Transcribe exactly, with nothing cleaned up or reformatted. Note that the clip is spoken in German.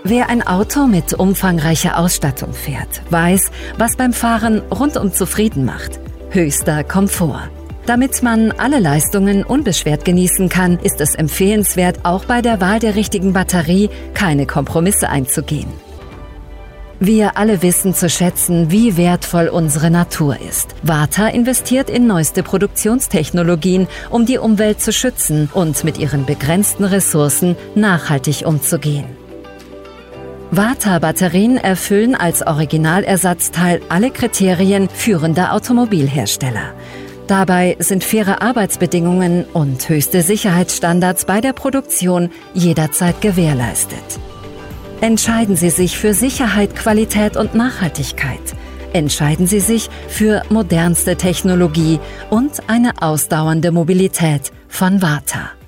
Wer ein Auto mit umfangreicher Ausstattung fährt, weiß, was beim Fahren rundum zufrieden macht. Höchster Komfort. Damit man alle Leistungen unbeschwert genießen kann, ist es empfehlenswert, auch bei der Wahl der richtigen Batterie keine Kompromisse einzugehen. Wir alle wissen zu schätzen, wie wertvoll unsere Natur ist. Varta investiert in neueste Produktionstechnologien, um die Umwelt zu schützen und mit ihren begrenzten Ressourcen nachhaltig umzugehen. Varta-Batterien erfüllen als Originalersatzteil alle Kriterien führender Automobilhersteller. Dabei sind faire Arbeitsbedingungen und höchste Sicherheitsstandards bei der Produktion jederzeit gewährleistet. Entscheiden Sie sich für Sicherheit, Qualität und Nachhaltigkeit. Entscheiden Sie sich für modernste Technologie und eine ausdauernde Mobilität von Varta.